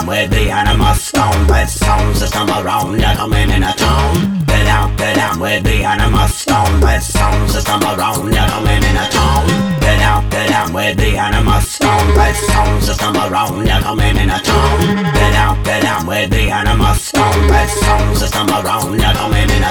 with the animals. Stone with sound system around. You're coming in a town. Get down with the animals. Stone with sound system around. You're coming in a town. Get down with the animals. Stone with sound system around. You're coming in a town. Get down with the animals. Stone with sound system around. You're coming in a